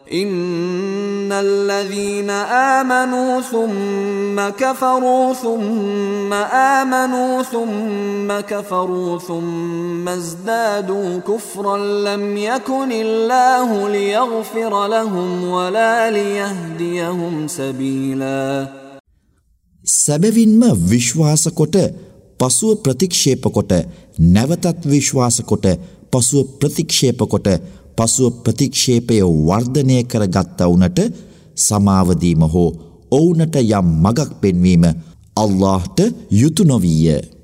إن الذين آمنوا ثم كفروا ثم آمنوا ثم كفروا ثم ازدادوا كفرا لم يكن الله ليغفر لهم ولا ليهديهم سبيلا. සැබවින්ම විශ්වාස කොට පසුව ප්‍රතික්ෂේප කොට නැවතත් විශ්වාස කොට පසුව ප්‍රතික්ෂේප කොට පසුව ප්‍රතික්ෂේපය වර්ධනය කරගත්තා වුණට සමාව දීම හෝ ඔවුන්ට යම් මගක් පෙන්වීම අල්ලාහ්ට යුතු නොවිය.